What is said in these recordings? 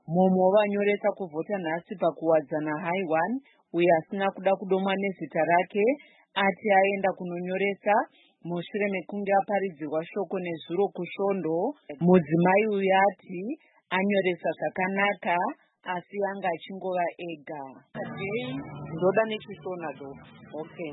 Mumwe wanyoresa kuvhota nhasi pakuwadzana Haiwan, uyo asina kuda kudomwa nezita rake, ati aenda kunonyoresa mushure mekunge aparidzirwa shoko nezuro kusvondo. Mudzimai uyu ati anyoresa zvakanaka asi yanga achingova ega. Ndoda nechishona do. Okay.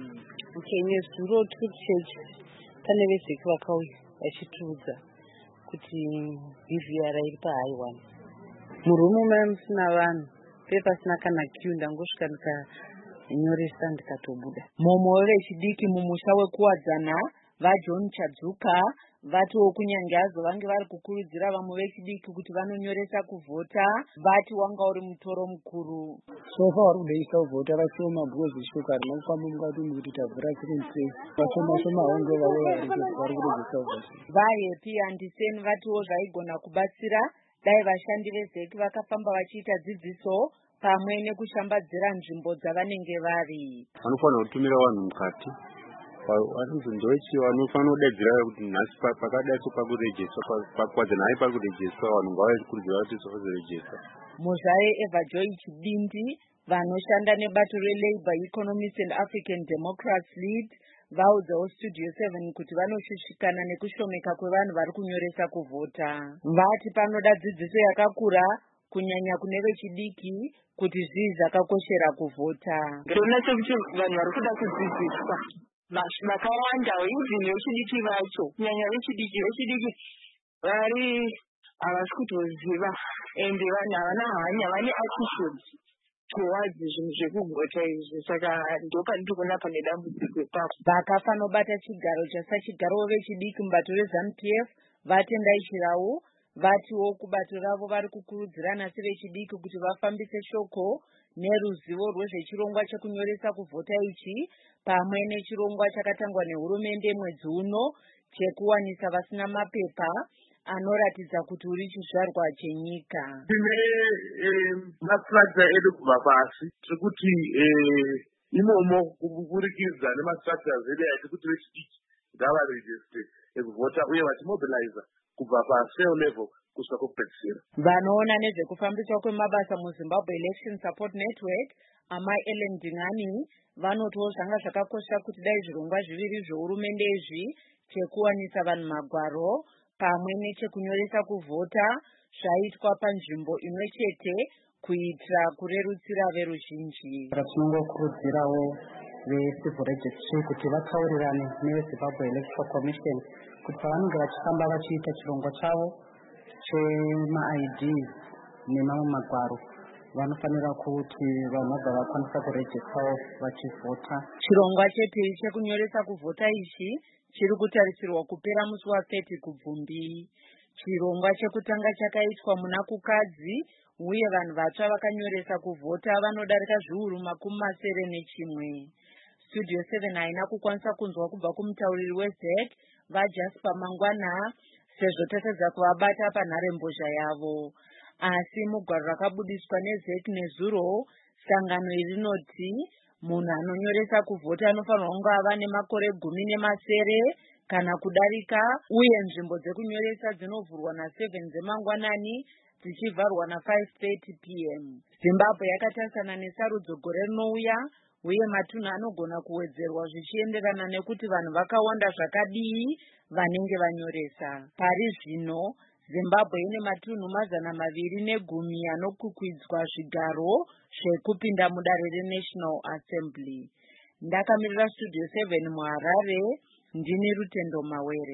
Nezuro tiri church pane vezeki vakauya vachitiudza kuti bhivhiyara iri paHaiwan. Murumu maya musina vanhu, pasina kana kiu, ndangosvika ndikanyoresa ndikatobuda. Mumwe wevechidiki mumusha wekuwadzana vaJohn Chadzuka vatiwo kunyange hazo vange vari kukurudzira vamwe vechidiki kuti vanonyoresa kuvhota, vati wanga uri mutoro mukuru. Sofa vari kudeisa kuvhota vashoma bhuzi shoko harina kufamba mukati kuti tabvura sei. Vashoma hongo vavo vari kudeisa kuvhota. VaHappy Anderson vatiwo zvaigona kubatsira dai vashandi vezeki vakafamba vachiita dzidziso pamwe nekushambadzira nzvimbo dzavanenge vari. Vanofanira kutumira vanhu mukati. Vanonzondochi vanofanira kudaidzira kuti nhasi pakadaiso pakurejesa pakuwadzana hai pakurejesa vanhu ngavachikurudzira kuti sokurejesa. Muzvaye Eva Joy Chibindi vanoshanda nebato reLabour Economists and African Democrats Lead vaudzawo Studio 7 kuti vanoshushikana nekushomeka kwevanhu vari kunyoresa kuvhota. Vati panoda dzidziso yakakura kunyanya kune vechidiki kuti zvii zvakakoshera kuvhota. Ndona sekuti vanhu vari kuda kudzidziswa vakawanda even vechidiki vacho, kunyanya vechidiki vari havasi kutoziva ende vanhu havana hanya, vane attitude towards zvinhu zvekuvhota izvi, saka ndopandiri kuona pane dambudziko ipapo. Vakafanobata chigaro chasachigarowo vechidiki mubato reZANU-PF vatendai Chirau vatiwo kubato ravo vari kukurudzirana sevechidiki kuti vafambise shoko neruzivo rwezvechirongwa chekunyoresa kuvhota ichi pamwe nechirongwa chakatangwa nehurumende mwedzi uno chekuwanisa vasina mapepa anoratidza kuti uri chizvarwa chenyika. Tine mastructure edu kubva pasi tikuti imomo kuburikidza nemastructures edu aiti kuti vechidiki ngavaregister ekuvhota uye vachimobiliza kubva pa-cell level kusvika kupedzisira. Vanoona nezvekufambiswa kwemabasa muZimbabwe Election Support Network Ellen Dingani vanotiwo zvanga zvakakosha kuti dai zvirongwa zviviri zvehurumende izvi chekuwanisa vanhu magwaro pamwe nechekunyoresa kuvhota zvaitwa panzvimbo imwe chete kuitira kurerutsira veruzhinji. Tinongokurudzirawo vecivil registry kuti vataurirane neveZimbabwe Electoral Commission kuti pavanenge vachifamba vachiita chirongwa chavo chema-ID nemamwe magwaro vanofanira kuti vanhu vabva vakwanisa kuregistawo vachivhota. Chirongwa chete chekunyoresa kuvhota ichi chiri kutarisirwa kupera musi wa30 Kubvumbi. Chirongwa chekutanga chakaitwa muna kukadzi uye vanhu vatsva vakanyoresa kuvhota vanodarika zviuru 71. Studio 7 haina kukwanisa kunzwa kubva kumutauriri weZEC vaJasper Mangwana sezvo tatadza kuvabata panharembozha yavo. Asi mugwaro rakabudiswa neZEC nezuro, sangano iri rinoti munhu anonyoresa kuvhota anofanirwa kunge ava nemakore 18 kana kudarika, uye nzvimbo dzekunyoresa dzinovhurwa na7 dzemangwanani dzichivharwa na5:30 PM. Zimbabwe yakatarisana nesarudzo gore rinouya uye matunhu anogona kuwedzerwa zvichienderana nekuti vanhu vakawanda zvakadii vanenge vanyoresa. Pari zvino Zimbabwe ine matunhu 210 anokwikwidzwa zvigaro zvekupinda mudare reNational Assembly. Ndakamirira Studio 7 muHarare, ndini Rutendo Mawere.